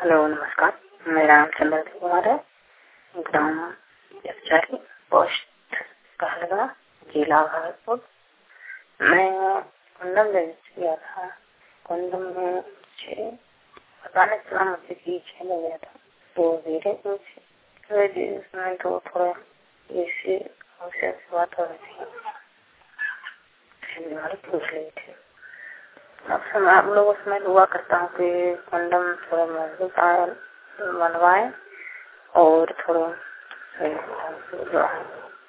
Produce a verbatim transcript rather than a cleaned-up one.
Hello नमस्कार, मेरा नाम चंद्र कुमार है। ग्राम यक्षारी, पोस्ट कहलगा, जिला भरतपुर। मैं कुंडम ले गया था। कुंडम में छः पता नहीं चला मुझे कि छः ले गया था। तो धीरे धीरे उसमें तो थोड़ा ऐसी समस्या की बात हो रही थी, बीमारी पूछ रही थी। अब से मैं आप लोगों से मैं दुआ करता हूँ कि कुंडम थोड़ा मजबूत आए बनवाए और थोड़ा सही